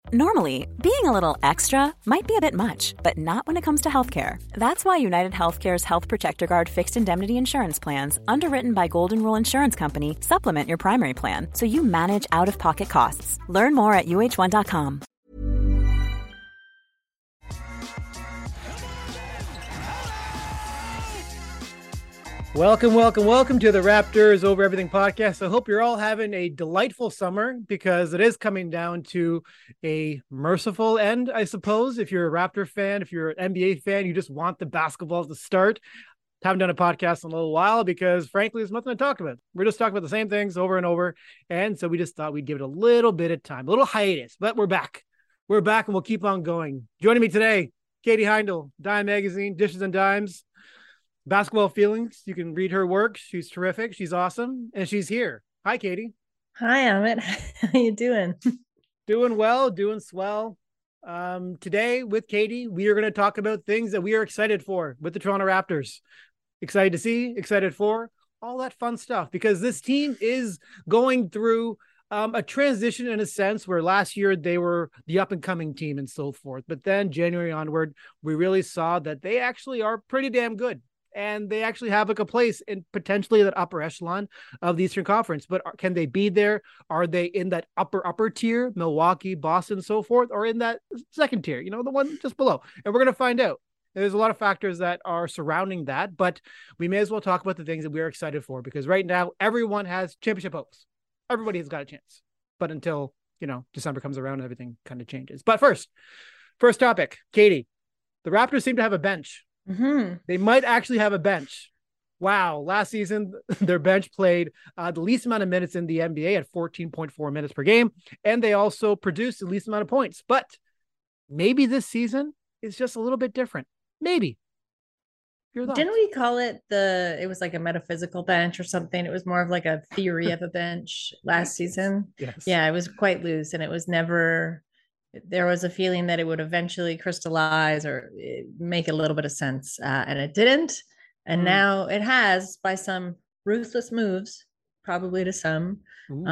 Normally, being a little extra might be a bit much, but not when it comes to healthcare. That's why United Healthcare's Health Protector Guard fixed indemnity insurance plans, underwritten by Golden Rule Insurance Company, supplement your primary plan so you manage out-of-pocket costs. Learn more at uh1.com. Welcome to the Raptors Over Everything podcast. I hope you're all having a delightful summer because it is coming down to a merciful end, I suppose. If you're a Raptor fan, if you're an NBA fan, you just want the basketball to start. Haven't done a podcast in a little while because, frankly, there's nothing to talk about. We're just talking about the same things over and over. And so we just thought we'd give it a little bit of time, a little hiatus, but we're back. We're back and we'll keep on going. Joining me today, Katie Heindl, Dime Magazine, Dishes and Dimes. Basketball Feelings. You can read her work. She's terrific. She's awesome. And she's here. Hi, Katie. Hi, Amit. How you doing? Doing well, doing swell. Today with Katie, we are going to talk about things that we are excited for with the Toronto Raptors. Excited to see, excited for, all that fun stuff. Because this team is going through a transition in a sense where last year they were the up-and-coming team and so forth. But then January onward, we really saw that they actually are pretty damn good. And they actually have like a place in potentially that upper echelon of the Eastern Conference. But can they be there? Are they in that upper tier, Milwaukee, Boston, so forth, or in that second tier, the one just below? And we're going to find out. There's a lot of factors that are surrounding that, but we may as well talk about the things that we're excited for, because right now everyone has championship hopes. Everybody has got a chance. But until, December comes around, everything kind of changes. But first topic, Katie, the Raptors seem to have a bench. Mm-hmm. They might actually have a bench. Wow. Last season, their bench played the least amount of minutes in the NBA at 14.4 minutes per game. And they also produced the least amount of points. But maybe this season is just a little bit different. Maybe. Didn't we call it it was like a metaphysical bench or something? It was more of like a theory of a bench last season. Yes. Yeah, it was quite loose, and it was never... There was a feeling that it would eventually crystallize or make a little bit of sense, and it didn't. And now it has, by some ruthless moves, probably to some.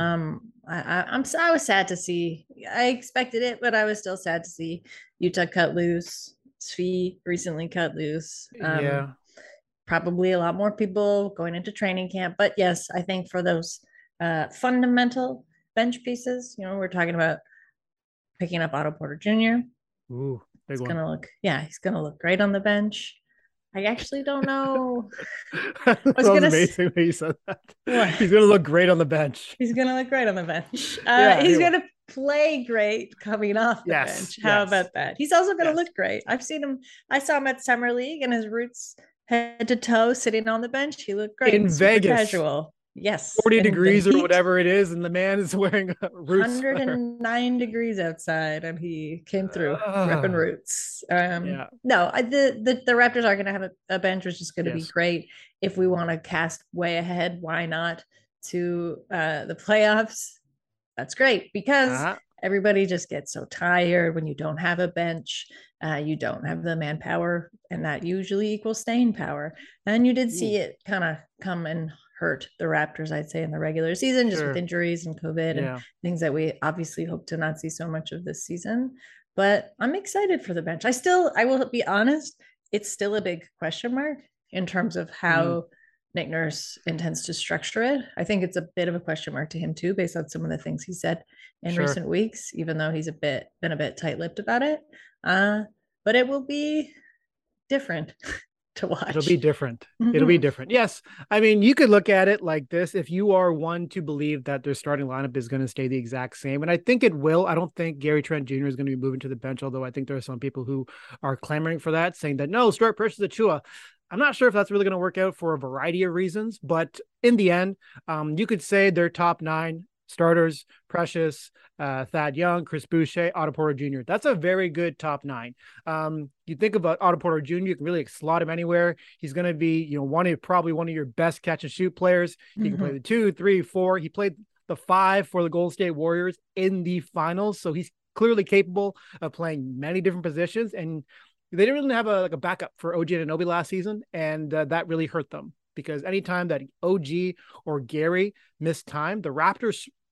I was sad to see. I expected it, but I was still sad to see Utah cut loose. Svi recently cut loose. Yeah. Probably a lot more people going into training camp. But yes, I think for those fundamental bench pieces, we're talking about picking up Otto Porter Jr. Ooh, he's gonna look great on the bench. I actually don't know. That was amazing when you said that. What? He's gonna look great on the bench. He's gonna look great on the bench. He's gonna play great coming off the bench. How about that? He's also gonna look great. I've seen him. I saw him at Summer League, and his roots head to toe sitting on the bench. He looked great in Vegas. Casual. Yes. 40 degrees or whatever it is, and the man is wearing a Roots 109 degrees outside, and he came through repping Roots. No, the Raptors are going to have a bench, which is going to be great. If we want to cast way ahead, why not to the playoffs? That's great, because everybody just gets so tired when you don't have a bench. You don't have the manpower, and that usually equals staying power. And you did see it kind of come and hurt the Raptors, I'd say, in the regular season, just with injuries and COVID and things that we obviously hope to not see so much of this season. But I'm excited for the bench. I will be honest, it's still a big question mark in terms of how Nick Nurse intends to structure it. I think it's a bit of a question mark to him too, based on some of the things he said in recent weeks, even though he's been a bit tight-lipped about it. But it will be different to watch. It'll be different. It'll be different. Yes. I mean, you could look at it like this. If you are one to believe that their starting lineup is going to stay the exact same, and I think it will. I don't think Gary Trent Jr. is going to be moving to the bench, although I think there are some people who are clamoring for that, saying that, no, start Precious Achiuwa. I'm not sure if that's really going to work out for a variety of reasons, but in the end, you could say their top 9 starters: Precious, Thad Young, Chris Boucher, Otto Porter Jr. That's a very good top 9. You think about Otto Porter Jr., you can really slot him anywhere. He's going to be, probably one of your best catch and shoot players. He can play the 2, 3, 4. He played the 5 for the Golden State Warriors in the finals. So he's clearly capable of playing many different positions. And they didn't really have a backup for OG Anunoby last season. And that really hurt them, because anytime that OG or Gary missed time, the Raptors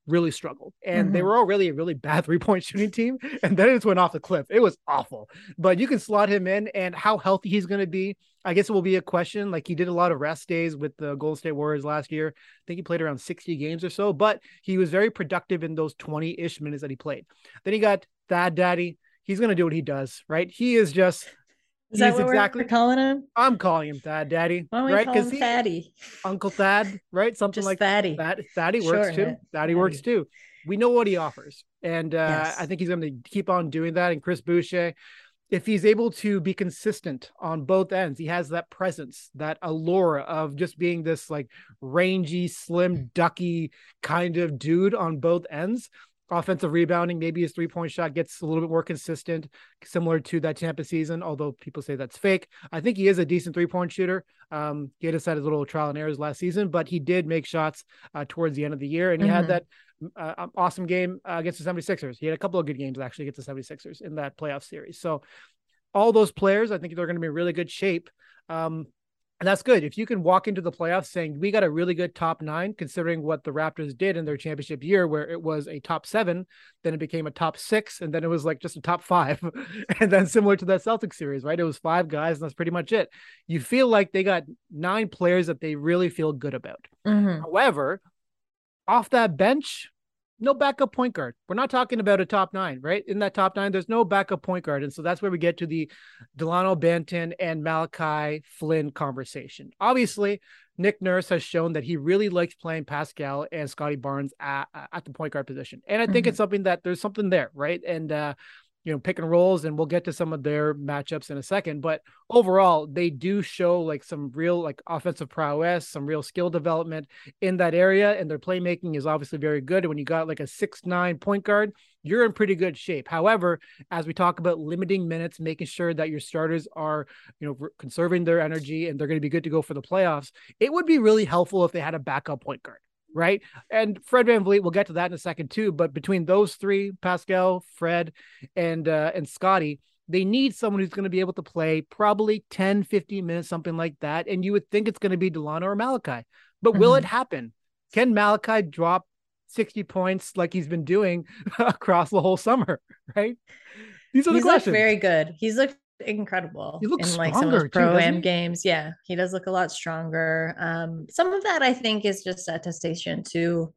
really struggled. And they were already a really bad 3-point shooting team. And then it just went off the cliff. It was awful. But you can slot him in, and how healthy he's going to be, I guess it will be a question. Like, he did a lot of rest days with the Golden State Warriors last year. I think he played around 60 games or so, but he was very productive in those 20-ish minutes that he played. Then he got Thad Daddy. He's going to do what he does, right? He is just... Is that what we're calling him? I'm calling him Thad Daddy. Why don't we call him Thaddy? Uncle Thad, right? Something just like Thaddy. Thaddy works too. Thaddy works too. We know what he offers. And Yes. I think he's going to keep on doing that. And Chris Boucher, if he's able to be consistent on both ends, he has that presence, that allure of just being this like rangy, slim, ducky kind of dude on both ends. Offensive rebounding, maybe his 3-point shot gets a little bit more consistent, similar to that Tampa season, although people say that's fake. I think he is a decent 3-point shooter. He had had his little trial and errors last season, but he did make shots towards the end of the year, and he had that awesome game against the 76ers. He had a couple of good games actually against the 76ers in that playoff series. So all those players, I think they're going to be in really good shape. And that's good. If you can walk into the playoffs saying we got a really good top 9, considering what the Raptors did in their championship year, where it was a top 7, then it became a top 6, and then it was like just a top 5. And then similar to that Celtics series, right? It was 5 guys, and that's pretty much it. You feel like they got 9 players that they really feel good about. However, off that bench, no backup point guard. We're not talking about a top 9, right? In that top 9, there's no backup point guard. And so that's where we get to the Delano Banton and Malachi Flynn conversation. Obviously, Nick Nurse has shown that he really likes playing Pascal and Scotty Barnes at the point guard position. And I think it's something that there's something there, right? And, pick and rolls, and we'll get to some of their matchups in a second. But overall, they do show like some real like offensive prowess, some real skill development in that area. And their playmaking is obviously very good. And when you got like a 6'9" point guard, you're in pretty good shape. However, as we talk about limiting minutes, making sure that your starters are, conserving their energy and they're going to be good to go for the playoffs, it would be really helpful if they had a backup point guard. Right. And Fred VanVleet, we'll get to that in a second too. But between those 3, Pascal, Fred, and Scotty, they need someone who's going to be able to play probably 10, 15 minutes, something like that. And you would think it's going to be Delano or Malachi. But will it happen? Can Malachi drop 60 points like he's been doing across the whole summer? Right. These are the questions. He's looked very good. He's looked incredible in like some of those pro-am games. Yeah, he does look a lot stronger. Some of that I think is just attestation to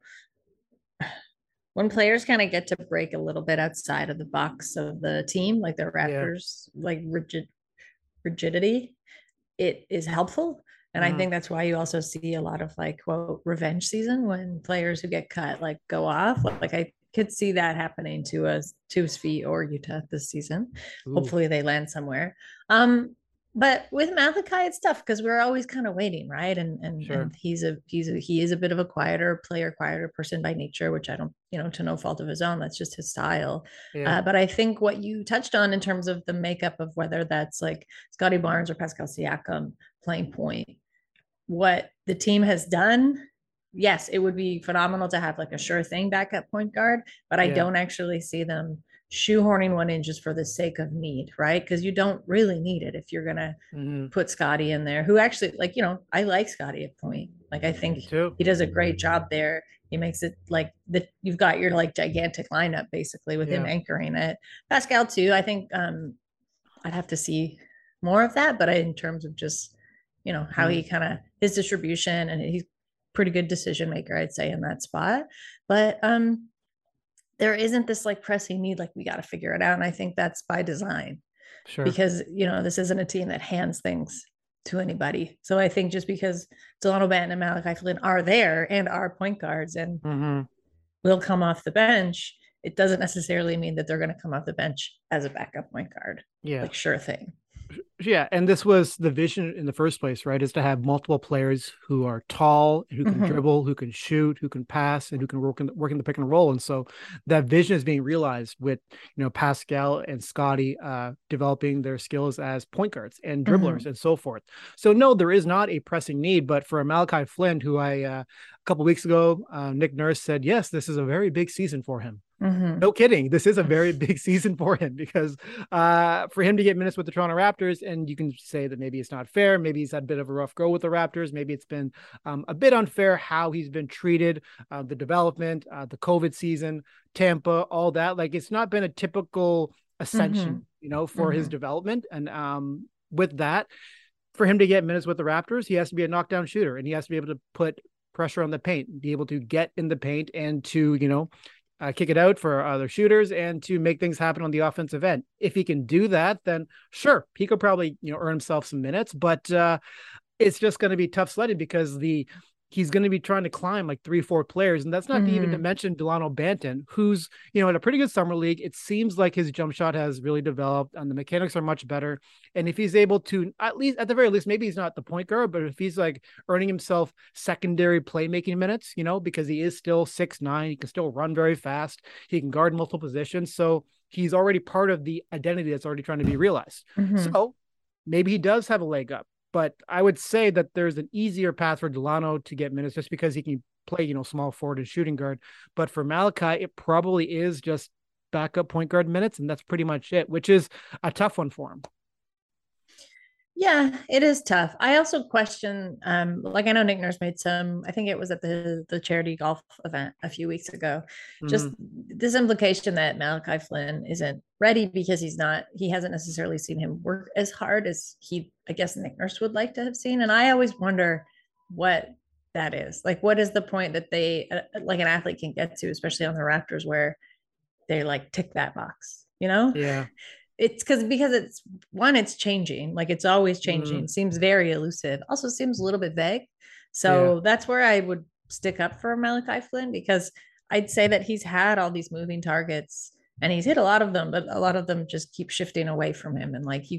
when players kind of get to break a little bit outside of the box of the team, like the Raptors, like rigidity, it is helpful. And I think that's why you also see a lot of like, quote, revenge season when players who get cut like go off. Like I could see that happening to us, to Svi or Utah this season. Ooh. Hopefully they land somewhere. But with Malachi, it's tough because we're always kind of waiting, right? And he is a bit of a quieter person by nature, which I don't, to no fault of his own. That's just his style. Yeah. But I think what you touched on in terms of the makeup of whether that's like Scotty Barnes or Pascal Siakam playing point, what the team has done. Yes, it would be phenomenal to have like a sure thing backup point guard, but I don't actually see them shoehorning one in just for the sake of need, right? Because you don't really need it if you're gonna put Scotty in there, who actually, like, I like Scotty at point. Like, I think he does a great job there. He makes it like you've got your like gigantic lineup basically with him anchoring it. Pascal too. I think I'd have to see more of that, but in terms of just how he kind of his distribution, and he's pretty good decision maker, I'd say, in that spot. But there isn't this like pressing need, like we got to figure it out. And I think that's by design, because this isn't a team that hands things to anybody. So I think just because Delano Banton and Malachi Flynn are there and are point guards and will come off the bench, it doesn't necessarily mean that they're going to come off the bench as a backup point guard. Yeah, like sure thing. Yeah, and this was the vision in the first place, right? Is to have multiple players who are tall, who can dribble, who can shoot, who can pass, and who can work in the pick and roll. And so that vision is being realized with Pascal and Scotty developing their skills as point guards and dribblers and so forth. So no, there is not a pressing need, but for a Malachi Flynn, who I couple of weeks ago, Nick Nurse said, yes, this is a very big season for him. Mm-hmm. No kidding. This is a very big season for him because for him to get minutes with the Toronto Raptors, and you can say that maybe it's not fair. Maybe he's had a bit of a rough go with the Raptors. Maybe it's been a bit unfair how he's been treated, the development, the COVID season, Tampa, all that. Like, it's not been a typical ascension, for his development. And with that, for him to get minutes with the Raptors, he has to be a knockdown shooter, and he has to be able to put pressure on the paint, be able to get in the paint and to, kick it out for other shooters and to make things happen on the offensive end. If he can do that, then sure, he could probably, earn himself some minutes, but it's just going to be tough sledding because he's going to be trying to climb like 3-4 players. And that's not even to mention Delano Banton, who's, had a pretty good summer league. It seems like his jump shot has really developed and the mechanics are much better. And if he's able to, at the very least, maybe he's not the point guard, but if he's like earning himself secondary playmaking minutes, because he is still 6'9", he can still run very fast. He can guard multiple positions. So he's already part of the identity that's already trying to be realized. So maybe he does have a leg up. But I would say that there's an easier path for Delano to get minutes just because he can play, small forward and shooting guard. But for Malachi, it probably is just backup point guard minutes, and that's pretty much it, which is a tough one for him. Yeah, it is tough. I also question, I know Nick Nurse made I think it was at the charity golf event a few weeks ago, just this implication that Malachi Flynn isn't ready because he hasn't necessarily seen him work as hard as I guess Nick Nurse would like to have seen. And I always wonder what that is. Like, what is the point that they, like an athlete can get to, especially on the Raptors where they like tick that box, Yeah. It's because it's changing. Like, it's always changing. Seems very elusive. Also seems a little bit vague. So that's where I would stick up for Malachi Flynn, because I'd say that he's had all these moving targets and he's hit a lot of them, but a lot of them just keep shifting away from him. And like,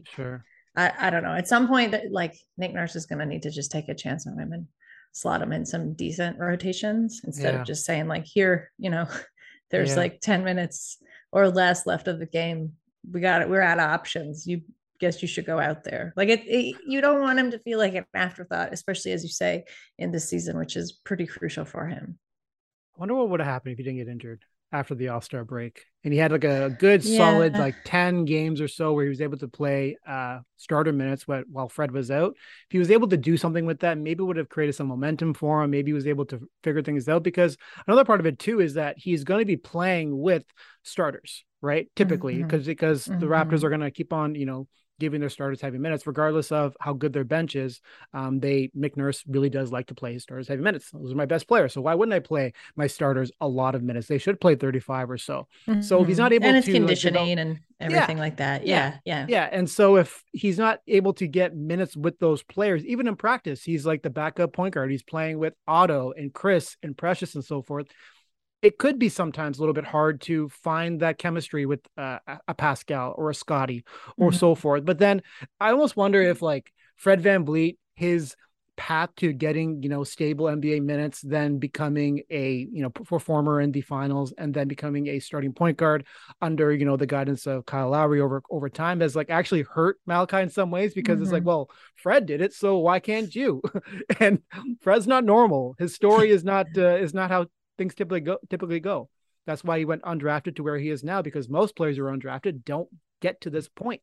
I don't know, at some point that like Nick Nurse is going to need to just take a chance on him and slot him in some decent rotations instead of just saying like, here, there's like 10 minutes or less left of the game. We're out of options. You guess you should go out there. Like you don't want him to feel like an afterthought, especially as you say in this season, which is pretty crucial for him. I wonder what would have happened if he didn't get injured after the All-Star break and he had like a good solid like 10 games or so where he was able to play starter minutes while Fred was out. If he was able to do something with that, maybe it would have created some momentum for him. Maybe he was able to figure things out, because another part of it too is that he's going to be playing with starters, right? Typically, because the Raptors are going to keep on, giving their starters heavy minutes, regardless of how good their bench is. Nick Nurse really does like to play his starters heavy minutes. Those are my best players. So why wouldn't I play my starters a lot of minutes? They should play 35 or so. So if he's not able to, and it's conditioning and everything like that. Yeah. And so if he's not able to get minutes with those players, even in practice, he's like the backup point guard. He's playing with Otto and Chris and Precious and so forth. It could be sometimes a little bit hard to find that chemistry with a Pascal or a Scotty or so forth. But then I almost wonder if like Fred VanVleet, his path to getting, stable NBA minutes, then becoming a, performer in the finals and then becoming a starting point guard under, the guidance of Kyle Lowry over time has like actually hurt Malachi in some ways, because it's like, well, Fred did it, so why can't you? And Fred's not normal. His story is not how things typically go. That's why he went undrafted to where he is now, because most players who are undrafted don't get to this point.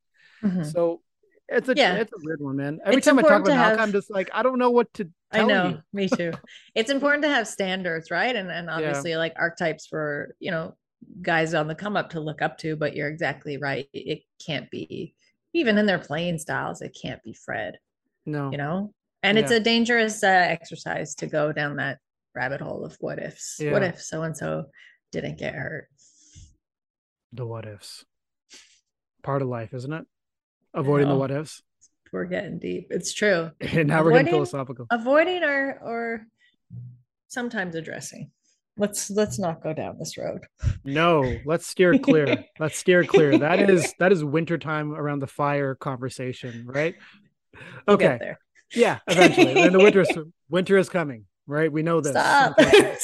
So it's a weird one, man. Every time I talk about Malcolm, I'm just like, I don't know what to tell you. Me too. It's important to have standards, right? And obviously like archetypes for, guys on the come up to look up to, but you're exactly right. It can't be, even in their playing styles, it can't be Fred. No. And it's a dangerous exercise to go down that rabbit hole of what ifs. What if so-and-so didn't get hurt? The what ifs. Part of life, isn't it? Avoiding the what ifs. We're getting deep. It's true. And now we're getting philosophical. Avoiding or sometimes addressing. Let's not go down this road. No, let's steer clear. Let's steer clear. That is wintertime around the fire conversation, right? Okay. We'll get there. Yeah, eventually. And the winter is coming. Right, we know this. Stop.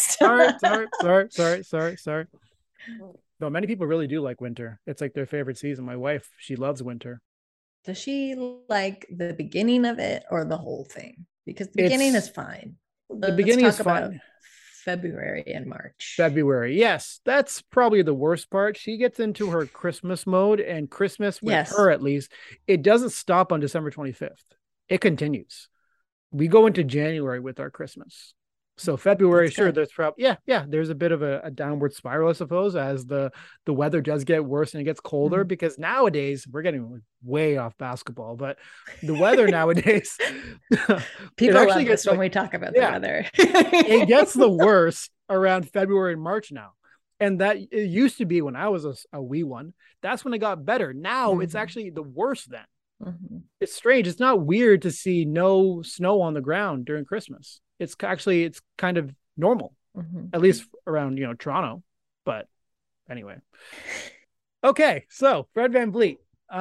Sorry. No, many people really do like winter. It's like their favorite season. My wife, she loves winter. Does she like the beginning of it or the whole thing? Because the beginning is fine. The beginning is fine. February and March. February. Yes, that's probably the worst part. She gets into her Christmas mode, and Christmas with her, at least, it doesn't stop on December 25th. It continues. We go into January with our Christmas. So February, sure, there's probably, there's a bit of a downward spiral, I suppose, as the weather does get worse and it gets colder, because nowadays we're getting way off basketball, but the weather nowadays, people actually gets when we talk about the weather. It gets the worst around February and March now. And that it used to be when I was a wee one, that's when it got better. Now it's actually the worst then. It's strange. It's not weird to see no snow on the ground during Christmas. It's kind of normal, at least around, Toronto. But anyway. Okay. So Fred VanVleet,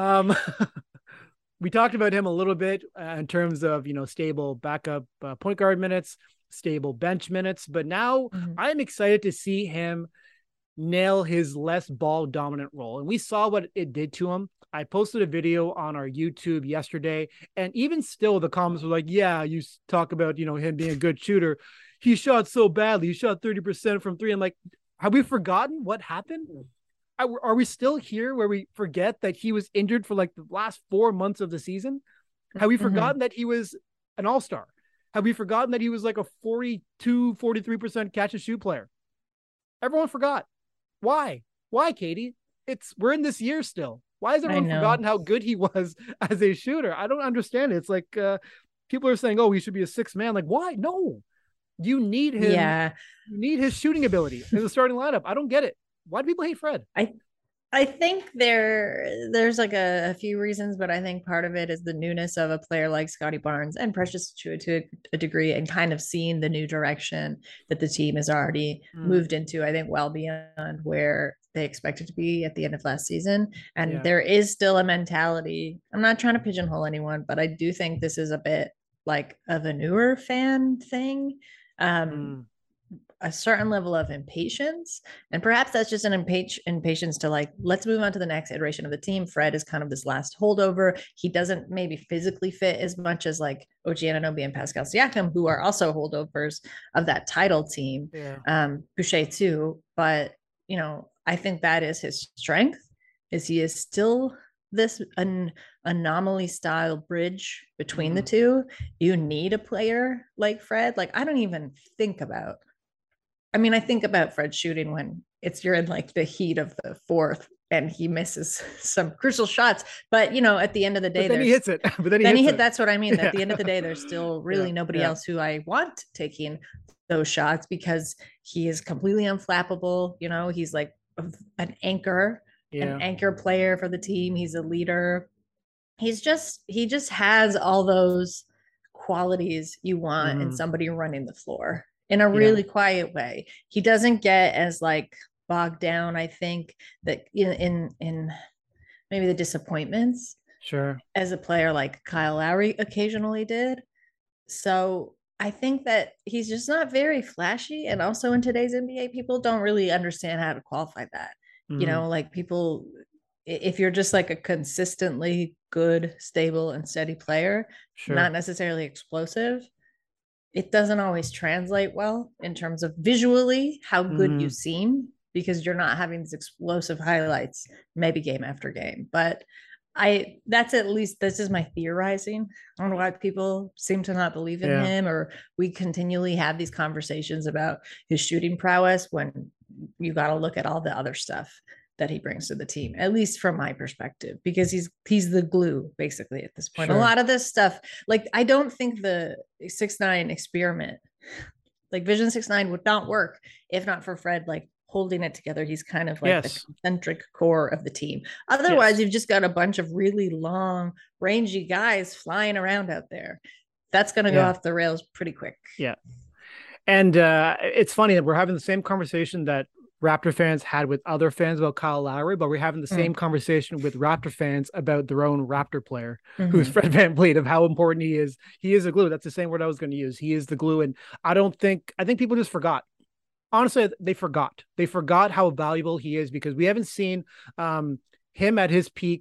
we talked about him a little bit in terms of, stable backup point guard minutes, stable bench minutes. But now I'm excited to see him nail his less ball dominant role. And we saw what it did to him. I posted a video on our YouTube yesterday, and even still the comments were like, yeah, you talk about, him being a good shooter. He shot so badly. He shot 30% from three. I'm like, have we forgotten what happened? Are we still here where we forget that he was injured for like the last 4 months of the season? Have we forgotten that he was an all-star? Have we forgotten that he was like a 43% catch and shoot player? Everyone forgot. Why, Katie? We're in this year still. Why has everyone forgotten how good he was as a shooter? I don't understand it. It's like people are saying, oh, he should be a sixth man. Like, why? No, you need him. Yeah. You need his shooting ability in the starting lineup. I don't get it. Why do people hate Fred? I think there's like a few reasons, but I think part of it is the newness of a player like Scotty Barnes and Precious Achiuwa to a degree, and kind of seeing the new direction that the team has already moved into, I think well beyond where they expected to be at the end of last season. And there is still a mentality. I'm not trying to pigeonhole anyone, but I do think this is a bit like of a newer fan thing. A certain level of impatience, and perhaps that's just an impatience to like, let's move on to the next iteration of the team. Fred is kind of this last holdover. He doesn't maybe physically fit as much as like OG Anunoby and Pascal Siakam, who are also holdovers of that title team. Boucher too, but I think that is his strength, is he is still this an anomaly style bridge between the two. You need a player like Fred. Like, I don't even think about, I think about Fred shooting when you're in like the heat of the fourth and he misses some crucial shots. But, at the end of the day, then he hits it. But then he hit. That's what I mean. At the end of the day, there's still really nobody else who I want taking those shots, because he is completely unflappable. He's like an anchor player for the team. He's a leader. He just has all those qualities you want in somebody running the floor in a really quiet way. He doesn't get as like bogged down, I think, that in maybe the disappointments as a player like Kyle Lowry occasionally did. So I think that he's just not very flashy. And also in today's NBA, people don't really understand how to qualify that. Like people, if you're just like a consistently good, stable and steady player, not necessarily explosive, it doesn't always translate well in terms of visually how good you seem, because you're not having these explosive highlights, maybe game after game. But that's, at least this is my theorizing on why people seem to not believe in him, or we continually have these conversations about his shooting prowess when you got to look at all the other stuff that he brings to the team, at least from my perspective, because he's the glue basically at this point. A lot of this stuff, like, I don't think the 6ix9ine experiment, like Vision 6ix9ine, would not work if not for Fred like holding it together. He's kind of like the concentric core of the team. Otherwise, you've just got a bunch of really long, rangy guys flying around out there. That's going to go off the rails pretty quick. Yeah. And it's funny that we're having the same conversation that Raptor fans had with other fans about Kyle Lowry, but we're having the same conversation with Raptor fans about their own Raptor player, who's Fred VanVleet, of how important he is. He is a glue. That's the same word I was going to use. He is the glue. And I think people just forgot. Honestly, they forgot. They forgot how valuable he is, because we haven't seen him at his peak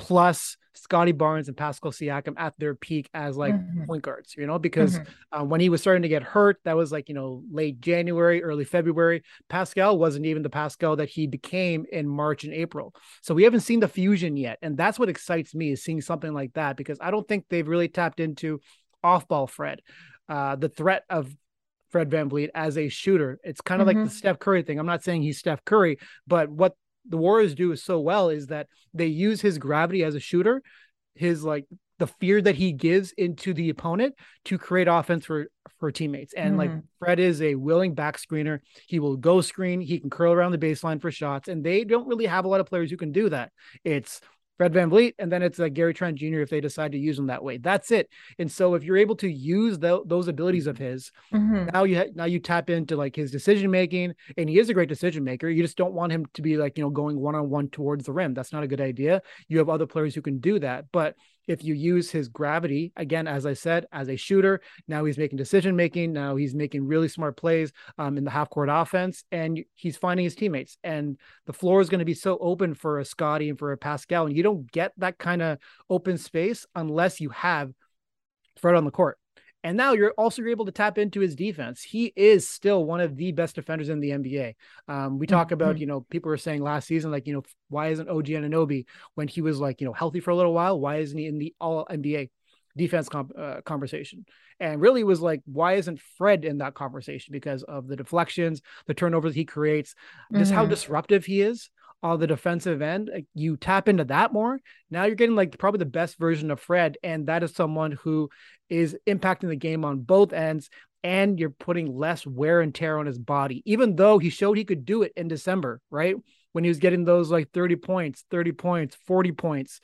plus Scotty Barnes and Pascal Siakam at their peak as like point guards, because when he was starting to get hurt, that was like, late January, early February. Pascal wasn't even the Pascal that he became in March and April. So we haven't seen the fusion yet. And that's what excites me, is seeing something like that, because I don't think they've really tapped into off-ball Fred, the threat of Fred VanVleet as a shooter. It's kind of like the Steph Curry thing. I'm not saying he's Steph Curry, but what the Warriors do so well is that they use his gravity as a shooter, his like the fear that he gives into the opponent to create offense for teammates. And like Fred is a willing back screener. He will go screen. He can curl around the baseline for shots. And they don't really have a lot of players who can do that. It's Fred VanVleet, and then it's like Gary Trent Jr. if they decide to use him that way. That's it. And so if you're able to use those abilities of his, now you tap into like his decision making, and he is a great decision maker. You just don't want him to be like, going one-on-one towards the rim. That's not a good idea. You have other players who can do that. But if you use his gravity, again, as I said, as a shooter, now he's making decision making. Now he's making really smart plays in the half court offense, and he's finding his teammates. And the floor is going to be so open for a Scotty and for a Pascal, and you don't get that kind of open space unless you have Fred on the court. And now you're able to tap into his defense. He is still one of the best defenders in the NBA. We talk about, people were saying last season, like, why isn't OG Anunoby, when he was like, healthy for a little while, why isn't he in the all NBA defense conversation? And really was like, why isn't Fred in that conversation? Because of the deflections, the turnovers he creates, just how disruptive he is on the defensive end. Like, you tap into that more. Now you're getting like probably the best version of Fred. And that is someone who is impacting the game on both ends. And you're putting less wear and tear on his body, even though he showed he could do it in December, right? When he was getting those like 30 points, 40 points,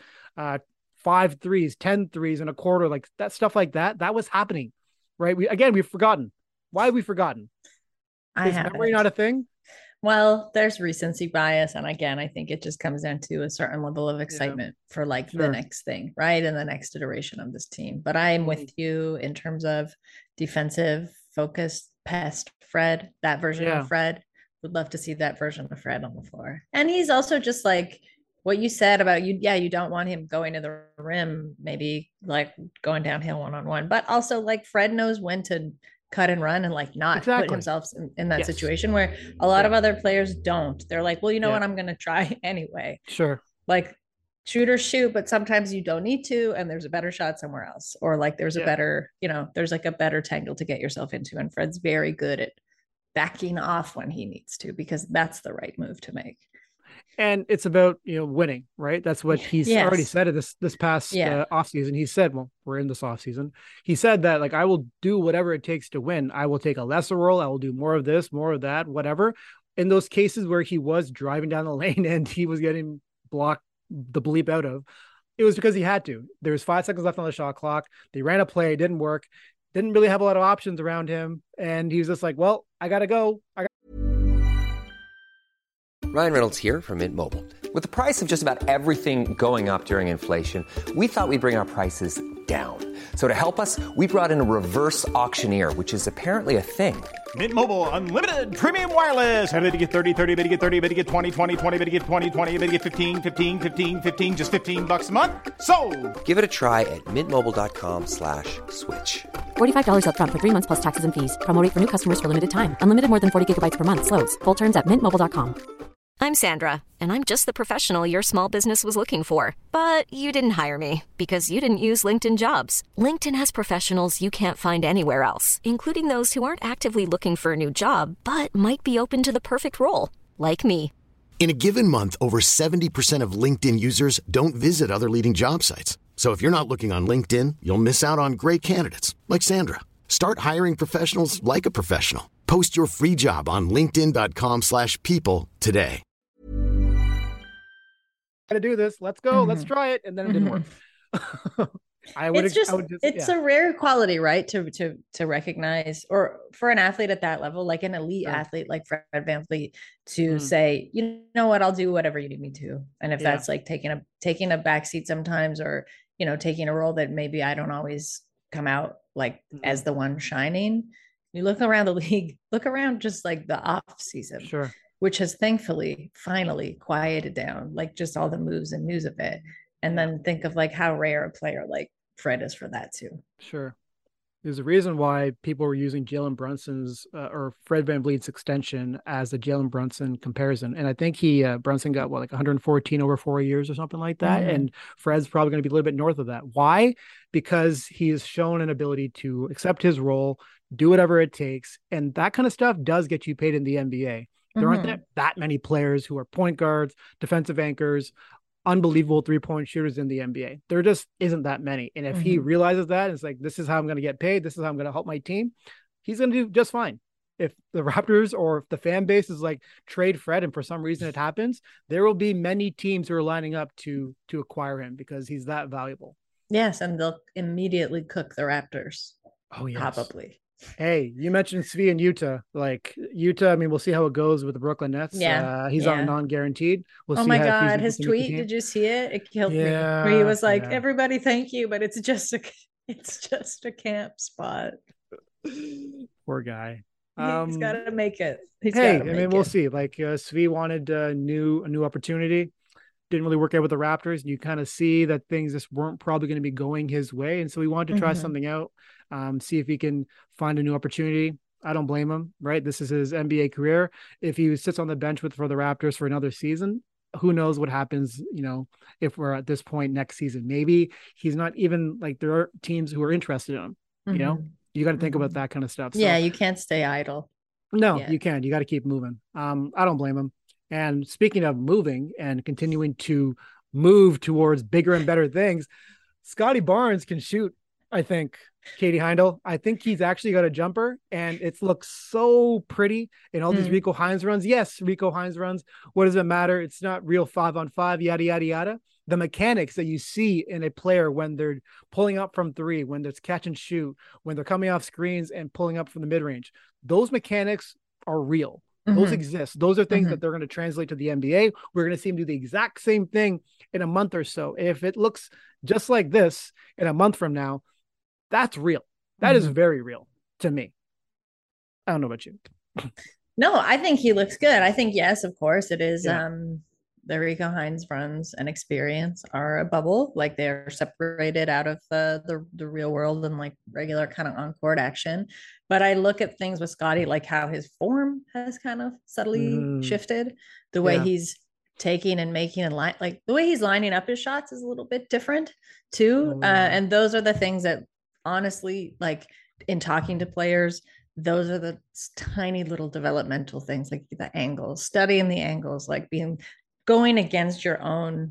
5 threes, 10 threes in a quarter, like that stuff like that. That was happening, right? We've forgotten. Why have we forgotten? Is memory not a thing? Well, there's recency bias. And again, I think it just comes down to a certain level of excitement for like the next thing, right? And the next iteration of this team. But I'm with you in terms of defensive focused pest Fred, that version of Fred. Would love to see that version of Fred on the floor. And he's also just like what you said about you. Yeah, you don't want him going to the rim, maybe like going downhill one-on-one, but also like Fred knows when to cut and run and like not put himself in that situation where a lot of other players don't. They're like, well, you know what, I'm going to try anyway. Sure. Like shoot or shoot, but sometimes you don't need to, and there's a better shot somewhere else. Or like there's a better, there's like a better tangle to get yourself into. And Fred's very good at backing off when he needs to, because that's the right move to make. And it's about, winning, right? That's what he's already said this past offseason. He said, well, we're in this offseason. He said that, like, I will do whatever it takes to win. I will take a lesser role. I will do more of this, more of that, whatever. In those cases where he was driving down the lane and he was getting blocked the bleep out of, it was because he had to. There was 5 seconds left on the shot clock. They ran a play, it didn't work. Didn't really have a lot of options around him. And he was just like, well, I got to go. Ryan Reynolds here from Mint Mobile. With the price of just about everything going up during inflation, we thought we'd bring our prices down. So to help us, we brought in a reverse auctioneer, which is apparently a thing. Mint Mobile Unlimited Premium Wireless. How to get 30, 30, bit to get 30, bit to get 20, 20, 20, bit to get 20, 20, bit to get 15, 15, 15, 15, just $15 a month? Sold! Give it a try at mintmobile.com/switch. $45 up front for 3 months plus taxes and fees. Promo rate for new customers for limited time. Unlimited more than 40 gigabytes per month. Slows full terms at mintmobile.com. I'm Sandra, and I'm just the professional your small business was looking for. But you didn't hire me because you didn't use LinkedIn Jobs. LinkedIn has professionals you can't find anywhere else, including those who aren't actively looking for a new job, but might be open to the perfect role, like me. In a given month, over 70% of LinkedIn users don't visit other leading job sites. So if you're not looking on LinkedIn, you'll miss out on great candidates like Sandra. Start hiring professionals like a professional. Post your free job on linkedin.com/people today. To do this, let's go, let's try it, and then it didn't work. It's a rare quality, right, to recognize, or for an athlete at that level, like an elite athlete like Fred VanVleet, to say, you know what, I'll do whatever you need me to. And if that's like taking a backseat sometimes, or taking a role that maybe I don't always come out like as the one shining. You look around the league, look around just like the off season. Sure. Which has thankfully finally quieted down, like just all the moves and news of it. And then think of like how rare a player like Fred is for that too. Sure. There's a reason why people were using Jalen Brunson's or Fred VanVleet's extension as the Jalen Brunson comparison. And I think Brunson got like 114 over 4 years or something like that. Mm-hmm. And Fred's probably going to be a little bit north of that. Why? Because he's shown an ability to accept his role, do whatever it takes. And that kind of stuff does get you paid in the NBA. There aren't that many players who are point guards, defensive anchors, unbelievable 3-point shooters in the NBA. There just isn't that many. And if he realizes that, it's like, this is how I'm going to get paid. This is how I'm going to help my team. He's going to do just fine. If the Raptors or if the fan base is like trade Fred and for some reason it happens, there will be many teams who are lining up to acquire him because he's that valuable. Yes. And they'll immediately cook the Raptors. Oh, yes. Probably. Hey, you mentioned Svi and Utah. Like Utah, I mean, we'll see how it goes with the Brooklyn Nets. Yeah, he's on non-guaranteed. We'll see. My God, his tweet! Did you see it? It killed me. Where he was like, "Everybody, thank you, but it's just a camp spot." Poor guy. He's got to make it. We'll see. Like Svi wanted a new opportunity. Didn't really work out with the Raptors, and you kind of see that things just weren't probably going to be going his way, and so he wanted to try something out. See if he can find a new opportunity. I don't blame him, right? This is his NBA career. If he sits on the bench for the Raptors for another season, who knows what happens, if we're at this point next season. Maybe he's not even like there are teams who are interested in him, you got to think about that kind of stuff. So, yeah, you can't stay idle. No, you can't. You got to keep moving. I don't blame him. And speaking of moving and continuing to move towards bigger and better things, Scottie Barnes can shoot, I think. Katie Heindel, I think he's actually got a jumper and it looks so pretty in all these Rico Hines runs. Yes, Rico Hines runs. What does it matter? It's not real 5-on-5, yada, yada, yada. The mechanics that you see in a player when they're pulling up from three, when there's catch and shoot, when they're coming off screens and pulling up from the mid-range, those mechanics are real. Those exist. Those are things that they're going to translate to the NBA. We're going to see him do the exact same thing in a month or so. If it looks just like this in a month from now, that's real. That is very real to me. I don't know about you. No, I think he looks good. I think, yes, of course it is. Yeah. The Rico Hines runs and experience are a bubble. Like they're separated out of the real world and like regular kind of on-court action. But I look at things with Scottie, like how his form has kind of subtly shifted. The way he's taking and making and like the way he's lining up his shots is a little bit different too. And those are the things that honestly, like in talking to players, those are the tiny little developmental things, like the angles, studying the angles, like going against your own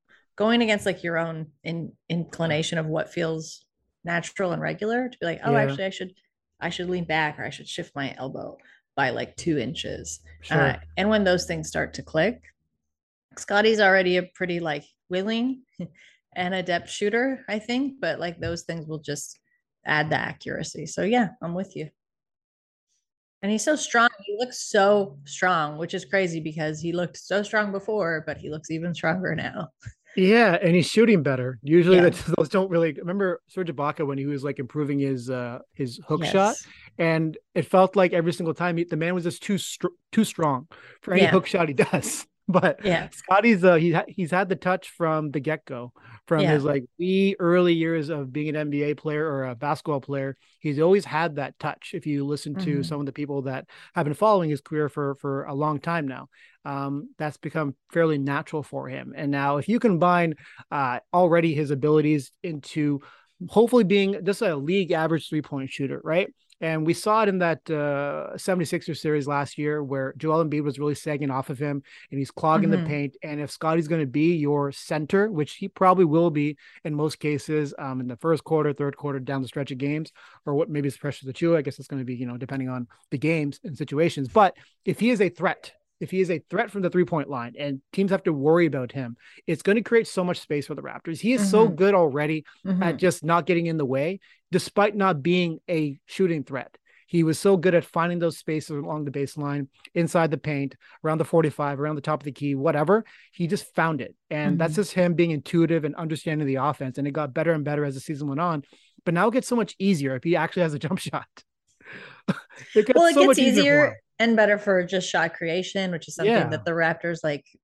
inclination of what feels natural and regular, to be like, actually I should lean back, or I should shift my elbow by like 2 inches. Sure. And when those things start to click, Scottie's already a pretty like willing and adept shooter, I think, but like those things will just add the accuracy. So yeah, I'm with you. And he's so strong. He looks so strong, which is crazy because he looked so strong before, but he looks even stronger now. Yeah, and he's shooting better. Usually those don't really. Remember Serge Ibaka when he was like improving his hook shot, and it felt like every single time the man was just too strong for any hook shot he does. But Scottie's he's had the touch from the get-go, from his like the early years of being an NBA player or a basketball player. He's always had that touch. If you listen to some of the people that have been following his career for a long time now, that's become fairly natural for him. And now if you combine already his abilities into hopefully being just a league average 3-point shooter, right? And we saw it in that 76ers series last year where Joel Embiid was really sagging off of him and he's clogging the paint. And if Scottie's going to be your center, which he probably will be in most cases in the first quarter, third quarter, down the stretch of games, or what maybe it's pressure to chew, I guess it's going to be, depending on the games and situations. But if he is a threat, from the 3-point line and teams have to worry about him, it's going to create so much space for the Raptors. He is so good already at just not getting in the way, despite not being a shooting threat. He was so good at finding those spaces along the baseline, inside the paint, around the 45, around the top of the key, whatever. He just found it. And that's just him being intuitive and understanding the offense. And it got better and better as the season went on. But now it gets so much easier if he actually has a jump shot. It gets easier and better for just shot creation, which is something that the Raptors like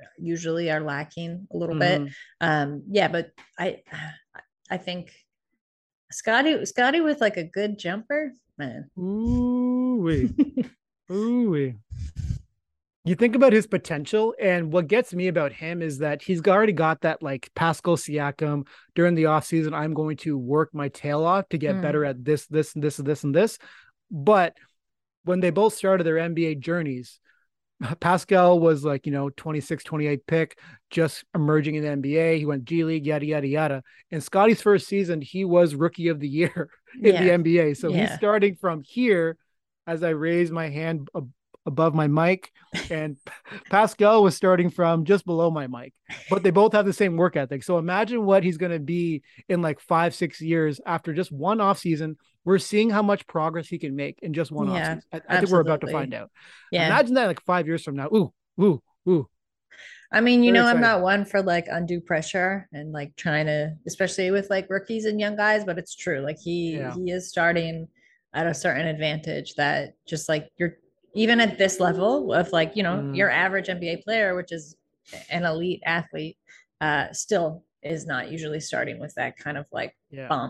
usually are lacking a little bit. Yeah, but I think Scotty with like a good jumper, man. Ooh, ooh. You think about his potential, and what gets me about him is that he's already got that like Pascal Siakam during the offseason. I'm going to work my tail off to get better at this, and this. But when they both started their NBA journeys, Pascal was like, 26, 28 pick, just emerging in the NBA. He went G League, yada, yada, yada. In Scotty's first season, he was rookie of the year in the NBA. So he's starting from here as I raise my hand above my mic, and Pascal was starting from just below my mic, but they both have the same work ethic. So imagine what he's going to be in like 5-6 years after just one off season. We're seeing how much progress he can make in just one off season. I think we're about to find out. Imagine that like 5 years from now. Ooh. I mean, Very excited. I'm not one for like undue pressure and like trying to, especially with like rookies and young guys, but it's true. Like he is starting at a certain advantage that just like you're, even at this level of like, your average NBA player, which is an elite athlete, still is not usually starting with that kind of like bump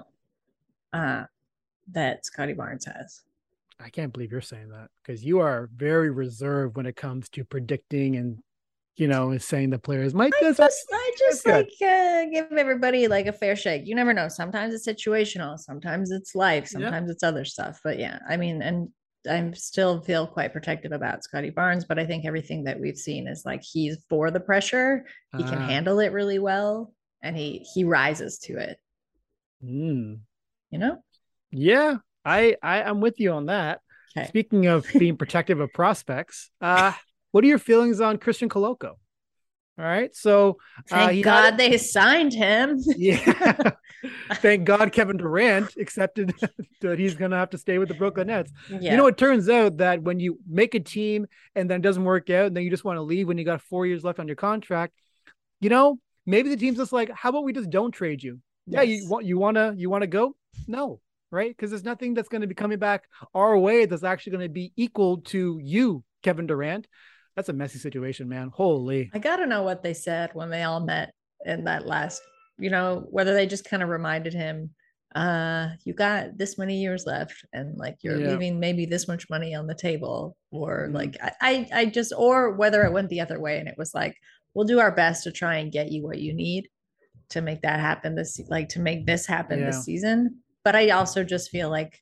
that Scotty Barnes has. I can't believe you're saying that, because you are very reserved when it comes to predicting and, saying the players might. I just give everybody like a fair shake. You never know. Sometimes it's situational. Sometimes it's life. Sometimes it's other stuff. But yeah, I mean, and I still feel quite protective about Scotty Barnes, but I think everything that we've seen is like he's for the pressure. He can handle it really well, and he rises to it. Yeah, I'm with you on that. Okay. Speaking of being protective of prospects, what are your feelings on Christian Koloko? All right, so thank God they signed him. Yeah, thank God Kevin Durant accepted that he's going to have to stay with the Brooklyn Nets. Yeah. It turns out that when you make a team and then it doesn't work out, and then you just want to leave when you got 4 years left on your contract, maybe the team's just like, how about we just don't trade you? Yes. Yeah, you want to go? No, right? Because there's nothing that's going to be coming back our way that's actually going to be equal to you, Kevin Durant. That's a messy situation, man. Holy. I got to know what they said when they all met in that last, whether they just kind of reminded him, you got this many years left and like you're leaving maybe this much money on the table, or like I just, or whether it went the other way and it was like, we'll do our best to try and get you what you need to make that happen this season. But I also just feel like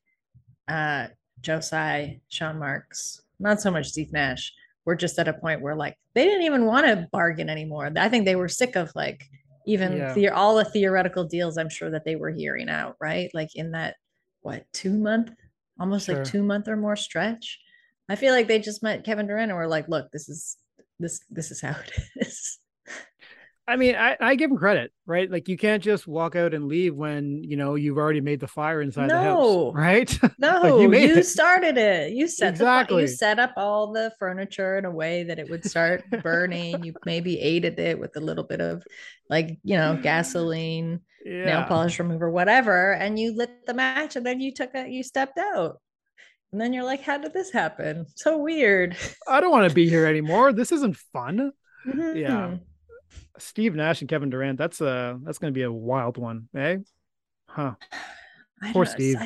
Joe Tsai, Sean Marks, not so much Steve Nash, we're just at a point where like they didn't even want to bargain anymore. I think they were sick of like all the theoretical deals I'm sure that they were hearing out, right? Like in that 2 month, almost like 2 month or more stretch. I feel like they just met Kevin Durant and were like, look, this is how it is. I mean, I give him credit, right? Like you can't just walk out and leave when, you've already made the fire inside the house, right? No, like you started it. You set you set up all the furniture in a way that it would start burning. You maybe aided it with a little bit of like, gasoline, nail polish remover, whatever. And you lit the match and then you stepped out. And then you're like, how did this happen? So weird. I don't want to be here anymore. This isn't fun. Mm-hmm. Yeah. Steve Nash and Kevin Durant, that's going to be a wild one, eh? Huh. Poor Steve.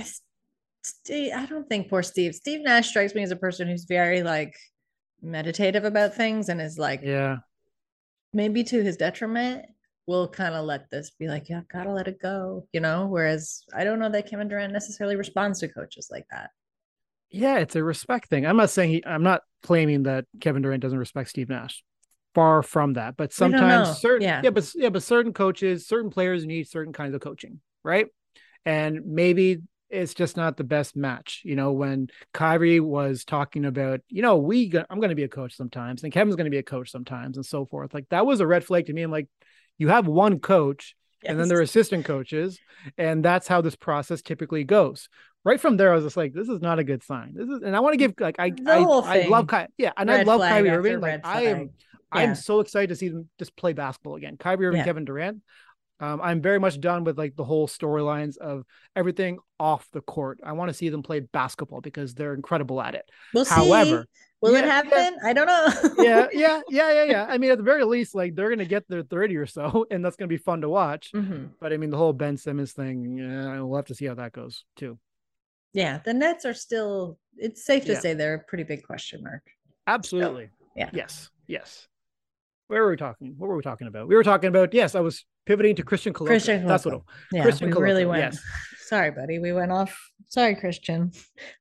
I don't think poor Steve. Steve Nash strikes me as a person who's very like meditative about things and is like, maybe to his detriment, will kind of let this be like, yeah, gotta let it go, whereas I don't know that Kevin Durant necessarily responds to coaches like that. Yeah, it's a respect thing. I'm not claiming that Kevin Durant doesn't respect Steve Nash. Far from that, but sometimes certain coaches, certain players need certain kinds of coaching, right? And maybe it's just not the best match. When Kyrie was talking about, I'm going to be a coach sometimes, and Kevin's going to be a coach sometimes, and so forth. Like that was a red flag to me. I'm like, you have one coach, and then there are assistant coaches, and that's how this process typically goes. Right from there, I was just like, this is not a good sign. And I want to give like I love Kyrie, and I love Kyrie Irving. Like I'm so excited to see them just play basketball again. Kyrie Irving, Kevin Durant. I'm very much done with like the whole storylines of everything off the court. I want to see them play basketball because they're incredible at it. We'll However, see. Will it happen? I don't know. yeah. I mean, at the very least, like they're going to get their 30 or so, and that's going to be fun to watch. But I mean, the whole Ben Simmons thing, we'll have to see how that goes too. Yeah, the Nets are still, it's safe to say they're a pretty big question mark. Absolutely. So, Yes. Where were we talking? What were we talking about? We were talking about, I was pivoting to Christian Koloko. That's what Christian Koloko. Really went. Yes. Sorry, buddy. We went off. Sorry, Christian.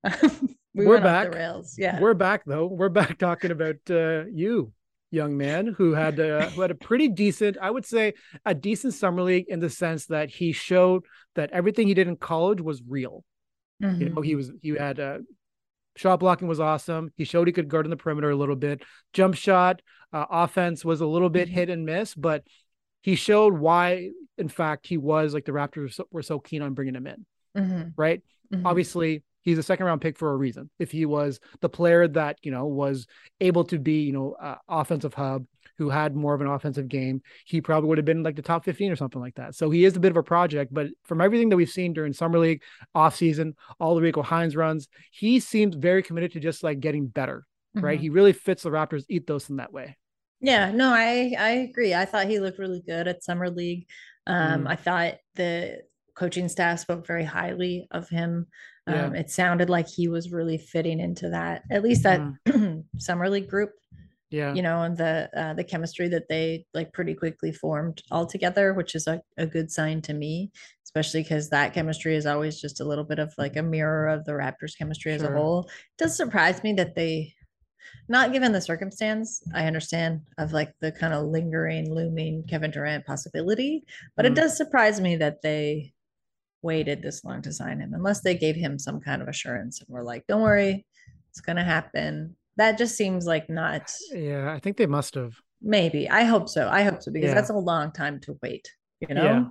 We're back. Off the rails. Yeah. We're back though. We're back talking about you, young man, who had a pretty decent, I would say a decent summer league in the sense that he showed that everything he did in college was real. You know, he had shot blocking was awesome. He showed he could guard on the perimeter a little bit. Jump shot, offense was a little bit hit and miss, but he showed why, in fact, he was like the Raptors were so keen on bringing him in. Right? Obviously, he's a second round pick for a reason. If he was the player that, was able to be, offensive hub, who had more of an offensive game, he probably would have been like the top 15 or something like that. So he is a bit of a project, but from everything that we've seen during summer league, off season, all the Rico Hines runs, he seems very committed to just like getting better, right? He really fits the Raptors ethos in that way. Yeah, no, I agree. I thought he looked really good at summer league. I thought the coaching staff spoke very highly of him. It sounded like he was really fitting into that, at least that summer league group. Yeah. And the chemistry that they like pretty quickly formed all together, which is a good sign to me, especially because that chemistry is always just a little bit of like a mirror of the Raptors chemistry as a whole. It does surprise me that they, not given the circumstance, I understand of like the kind of lingering, looming Kevin Durant possibility, but it does surprise me that they waited this long to sign him, unless they gave him some kind of assurance and were like, don't worry, it's going to happen. That just seems like not. Yeah, I think they must have. Maybe. I hope so because that's a long time to wait, But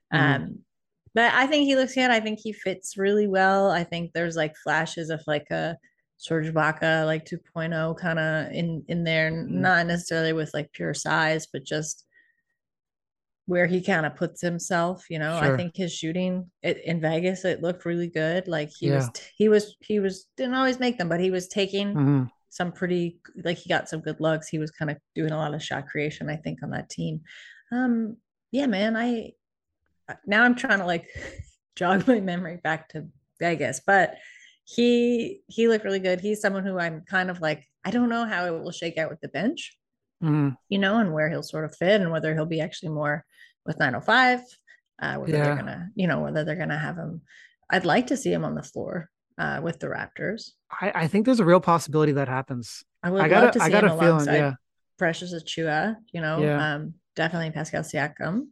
I think he looks good. I think he fits really well. I think there's like flashes of like a Serge Ibaka like 2.0 kind of in there, not necessarily with like pure size, but just where he kind of puts himself, I think his shooting in Vegas, it looked really good. Like he was didn't always make them, but he was taking some pretty, like he got some good looks. He was kind of doing a lot of shot creation, I think, on that team. Yeah, man, now I'm trying to like jog my memory back to Vegas, but he looked really good. He's someone who I'm kind of like, I don't know how it will shake out with the bench, and where he'll sort of fit and whether he'll be actually more with 905, whether they're gonna, whether they're gonna have him. I'd like to see him on the floor with the Raptors. I think there's a real possibility that happens. I would love to see him alongside Precious Achiuwa, definitely Pascal Siakam.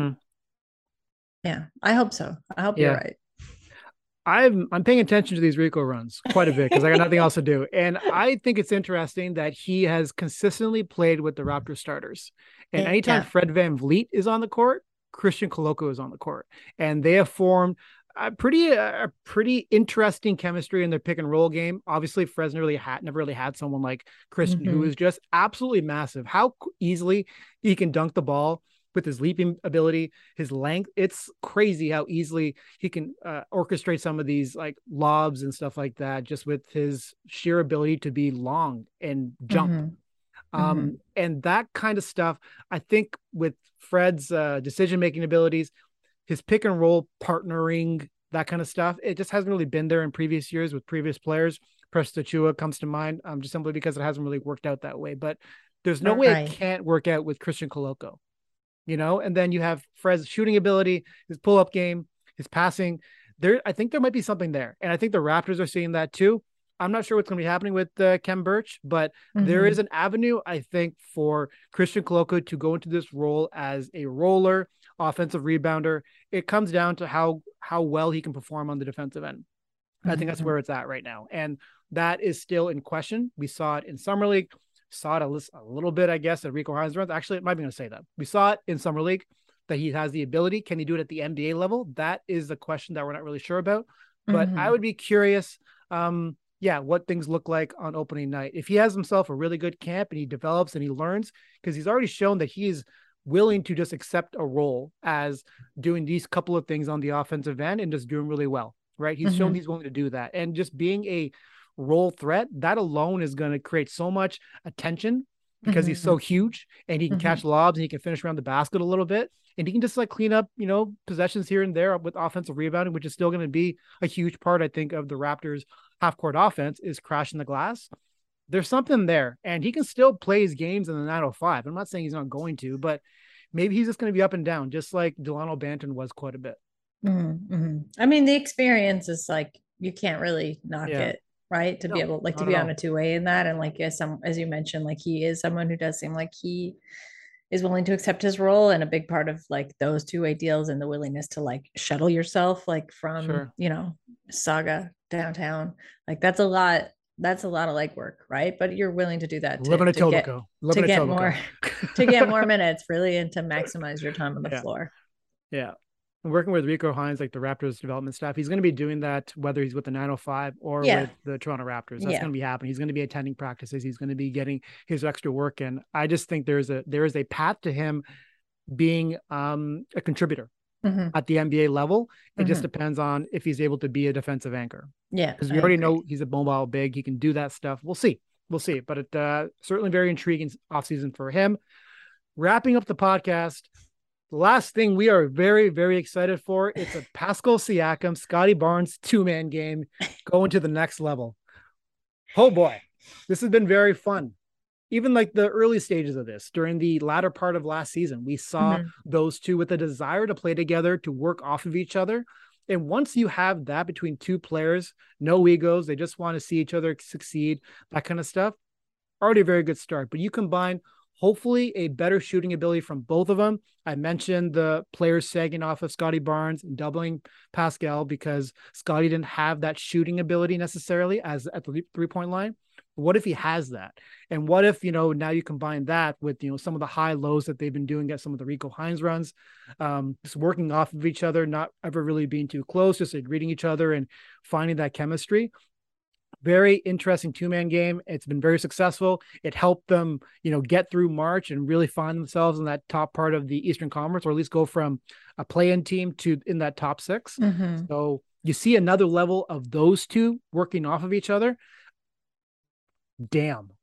Yeah, I hope so. I hope you're right. I'm paying attention to these Rico runs quite a bit because I got nothing else to do. And I think it's interesting that he has consistently played with the Raptors starters. And anytime Fred VanVleet is on the court, Christian Koloko is on the court. And they have formed a pretty interesting chemistry in their pick and roll game. Obviously, Fred never really had someone like Christian, who is just absolutely massive. How easily he can dunk the ball with his leaping ability, his length. It's crazy how easily he can orchestrate some of these like lobs and stuff like that, just with his sheer ability to be long and jump. And that kind of stuff, I think with Fred's decision-making abilities, his pick and roll partnering, that kind of stuff, it just hasn't really been there in previous years with previous players. Precious Achiuwa comes to mind, just simply because it hasn't really worked out that way. But there's no way it can't work out with Christian Koloko. And then you have Fred's shooting ability, his pull-up game, his passing. I think there might be something there. And I think the Raptors are seeing that too. I'm not sure what's going to be happening with Khem Birch, but there is an avenue, I think, for Christian Koloko to go into this role as a roller, offensive rebounder. It comes down to how well he can perform on the defensive end. I think that's where it's at right now. And that is still in question. We saw it in Summer League. Saw it a little bit, I guess, at Rico Hines runs. Actually, it might be going to say that. We saw it in Summer League that he has the ability. Can he do it at the NBA level? That is the question that we're not really sure about. But I would be curious, what things look like on opening night. If he has himself a really good camp and he develops and he learns, because he's already shown that he's willing to just accept a role as doing these couple of things on the offensive end and just doing really well, right? He's shown he's willing to do that. And just being a role threat, that alone is going to create so much attention because he's so huge and he can catch lobs and he can finish around the basket a little bit. And he can just like clean up, possessions here and there with offensive rebounding, which is still going to be a huge part, I think, of the Raptors' half-court offense is crashing the glass. There's something there, and he can still play his games in the 905. I'm not saying he's not going to, but maybe he's just going to be up and down, just like Delano Banton was quite a bit. I mean, the experience is like, you can't really knock it, right? To be able to be on a two-way in that. And like, as you mentioned, like he is someone who does seem like he is willing to accept his role, and a big part of like those two-way deals and the willingness to like shuttle yourself like from Saga downtown, like that's a lot of legwork, right? But you're willing to do that to get more minutes really, and to maximize your time on the floor. Working with Rico Hines, like the Raptors development staff, he's going to be doing that whether he's with the 905 or with the Toronto Raptors. That's going to be happening. He's going to be attending practices. He's going to be getting his extra work in. I just think there is a path to him being a contributor at the NBA level. It just depends on if he's able to be a defensive anchor. Yeah, because we already know he's a mobile big. He can do that stuff. We'll see. But it certainly very intriguing offseason for him. Wrapping up the podcast. The last thing we are very, very excited for, it's a Pascal Siakam, Scottie Barnes 2-man game going to the next level. Oh boy, this has been very fun. Even like the early stages of this, during the latter part of last season, we saw those two with a desire to play together, to work off of each other. And once you have that between two players, no egos, they just want to see each other succeed, that kind of stuff, already a very good start. But you combine hopefully a better shooting ability from both of them. I mentioned the players sagging off of Scottie Barnes and doubling Pascal because Scottie didn't have that shooting ability necessarily as at the 3-point line. What if he has that? And what if, now you combine that with, some of the high lows that they've been doing at some of the Rico Hines runs, just working off of each other, not ever really being too close, just like reading each other and finding that chemistry. Very interesting 2-man game. It's been very successful. It helped them, get through March and really find themselves in that top part of the Eastern Conference, or at least go from a play-in team to in that top 6. So you see another level of those two working off of each other. Damn.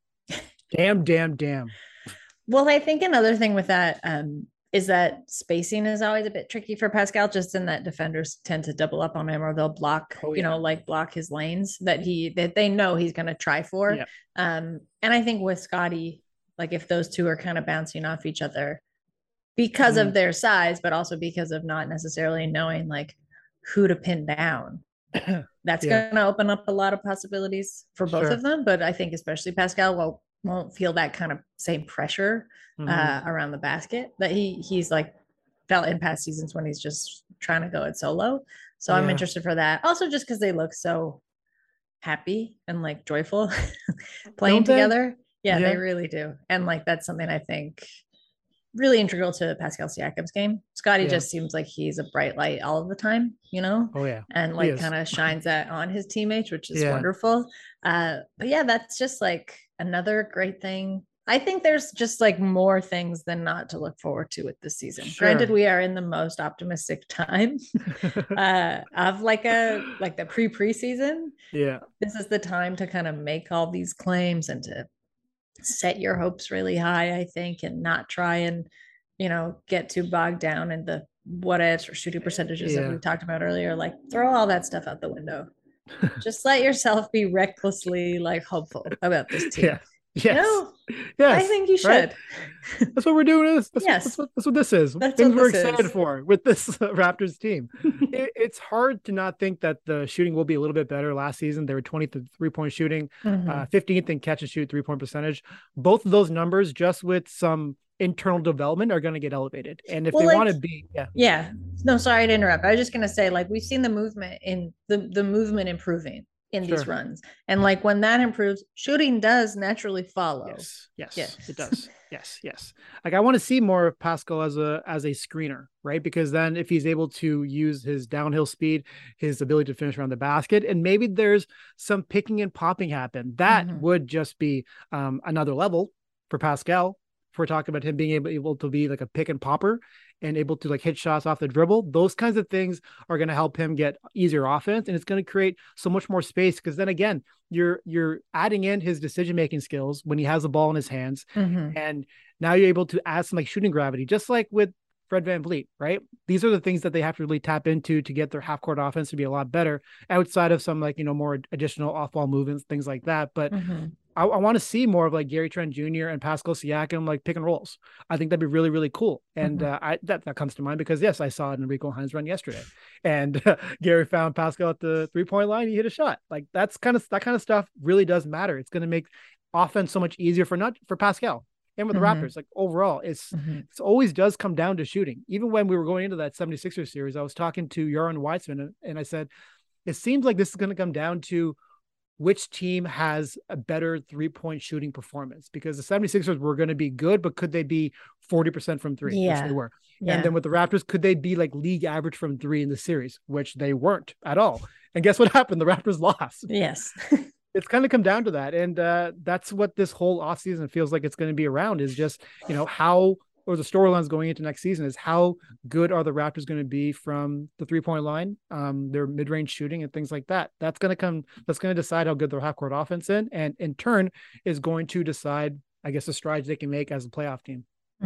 Well, I think another thing with that is that spacing is always a bit tricky for Pascal, just in that defenders tend to double up on him, or they'll block, block his lanes that they know he's going to try for. And I think with Scottie, like if those two are kind of bouncing off each other because of their size, but also because of not necessarily knowing like who to pin down, that's going to open up a lot of possibilities for both of them. But I think especially Pascal won't feel that kind of same pressure around the basket that he's like felt in past seasons when he's just trying to go it solo. So I'm interested for that. Also just because they look so happy and like joyful playing together. Yeah, they really do. And like, that's something I think really integral to Pascal Siakam's game. Scottie just seems like he's a bright light all of the time, and like kind of shines that on his teammates, which is wonderful. But yeah, that's just like another great thing. I think there's just like more things than not to look forward to with this season. Granted, we are in the most optimistic time of like the preseason. Yeah. This is the time to kind of make all these claims and to set your hopes really high, I think, and not try and, get too bogged down in the what ifs or shooting percentages that we talked about earlier. Like throw all that stuff out the window. Just let yourself be recklessly like hopeful about this team. Yes. I think you should. Right? That's what we're doing. That's what this is. Things we're excited for with this Raptors team. It's hard to not think that the shooting will be a little bit better. Last season, they were 20th in 3-point shooting, 15th in catch and shoot 3-point percentage. Both of those numbers, just with some internal development, are going to get elevated. And if they want to be, no, sorry to interrupt. I was just going to say, like, we've seen the movement in the movement improving in these runs, and like when that improves, shooting does naturally follow. Yes, it does. Yes. Like I want to see more of Pascal as a screener, right? Because then if he's able to use his downhill speed, his ability to finish around the basket, and maybe there's some picking and popping happen, that would just be another level for Pascal we're talking about him being able to be like a pick and popper and able to like hit shots off the dribble, those kinds of things are going to help him get easier offense. And it's going to create so much more space, because then again, you're adding in his decision-making skills when he has the ball in his hands. And now you're able to add some like shooting gravity, just like with Fred VanVleet, right? These are the things that they have to really tap into to get their half court offense to be a lot better, outside of some like, more additional off ball movements, things like that. But I want to see more of like Gary Trent Jr. and Pascal Siakam, like pick and rolls. I think that'd be really, really cool. And that comes to mind because yes, I saw it in Rico Hines run yesterday, and Gary found Pascal at the 3-point line. He hit a shot. Like that kind of stuff really does matter. It's going to make offense so much easier for Pascal. And with the Raptors, like overall, it's always does come down to shooting. Even when we were going into that 76ers series, I was talking to Joran Weitzman, and I said, it seems like this is going to come down to which team has a better 3-point shooting performance, because the 76ers were going to be good, but could they be 40% from three, which they were. And then with the Raptors, could they be like league average from three in the series, which they weren't at all. And guess what happened? The Raptors lost. Yes. It's kind of come down to that. And that's what this whole offseason feels like it's going to be around, is just, how, or the storylines going into next season is how good are the Raptors going to be from the 3-point line, their mid-range shooting and things like that. That's going to decide how good their half-court offense is, and in turn is going to decide, I guess, the strides they can make as a playoff team.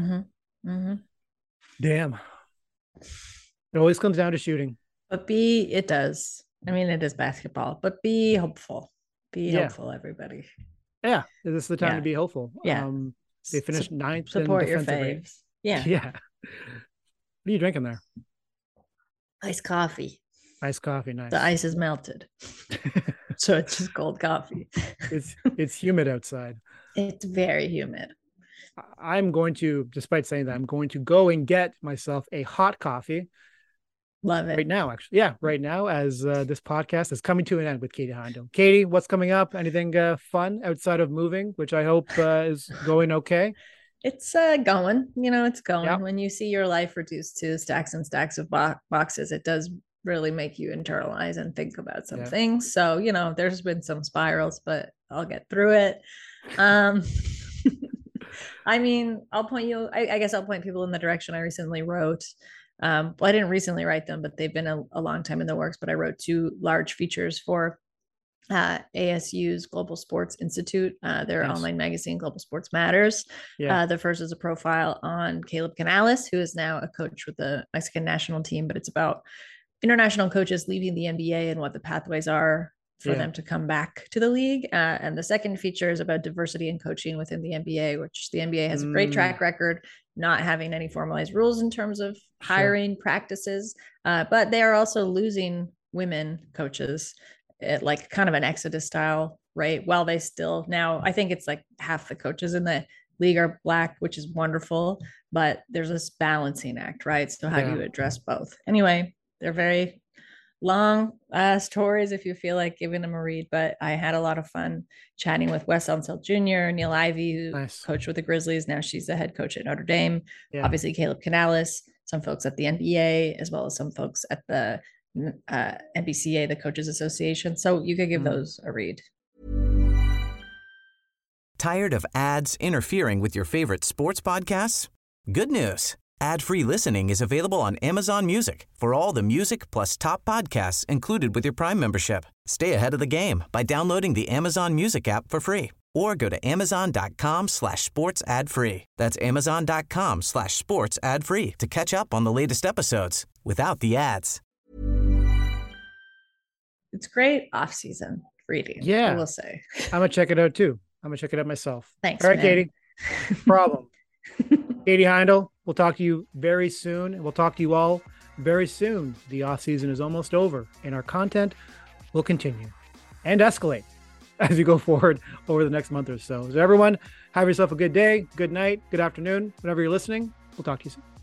Damn. It always comes down to shooting. But it does. I mean, it is basketball, but be hopeful. Be hopeful, everybody. Yeah, this is the time to be hopeful. Yeah. They finished ninth. Support your faves. Yeah. Yeah. What are you drinking there? Iced coffee. Iced coffee, nice. The ice is melted. So it's just cold coffee. It's humid outside. It's very humid. I'm going to, despite saying that, I'm going to go and get myself a hot coffee. Love it. Right now, actually. Yeah, right now, as this podcast is coming to an end with Katie Heindl. Katie, what's coming up? Anything fun outside of moving, which I hope is going okay? It's going. It's going. Yep. When you see your life reduced to stacks and stacks of boxes, it does really make you internalize and think about some things. So, there's been some spirals, but I'll get through it. I mean, I'll point you, I guess I'll point people in the direction I recently wrote. Well, I didn't recently write them, but they've been a long time in the works, but I wrote 2 large features for ASU's Global Sports Institute, their online magazine, Global Sports Matters. The first is a profile on Caleb Canales, who is now a coach with the Mexican national team, but it's about international coaches leaving the NBA and what the pathways are for them to come back to the league. And the second feature is about diversity in coaching within the NBA, which the NBA has a great track record, not having any formalized rules in terms of hiring practices. But they are also losing women coaches at like kind of an Exodus style, right? While they still now, I think it's like half the coaches in the league are Black, which is wonderful, but there's this balancing act, right? So how do you address both? Anyway, they're very long stories if you feel like giving them a read, but I had a lot of fun chatting with Wes Unseld Jr., Neil Ivey, who coached with the Grizzlies. Now she's the head coach at Notre Dame. Obviously Caleb Canales, some folks at the NBA, as well as some folks at the NBCA, the Coaches Association. So you could give those a read. Tired of ads interfering with your favorite sports podcasts? Good news. Ad-free listening is available on Amazon Music for all the music plus top podcasts included with your Prime membership. Stay ahead of the game by downloading the Amazon Music app for free, or go to amazon.com/sports ad free. That's amazon.com/sports ad free to catch up on the latest episodes without the ads. It's great off-season reading. Yeah. I will say. I'm going to check it out too. I'm going to check it out myself. Thanks. All right, man. Katie. Problem. Katie Heindl, we'll talk to you very soon, and we'll talk to you all very soon. The off season is almost over, and our content will continue and escalate as we go forward over the next month or so. So everyone, have yourself a good day, good night, good afternoon, whenever you're listening. We'll talk to you soon.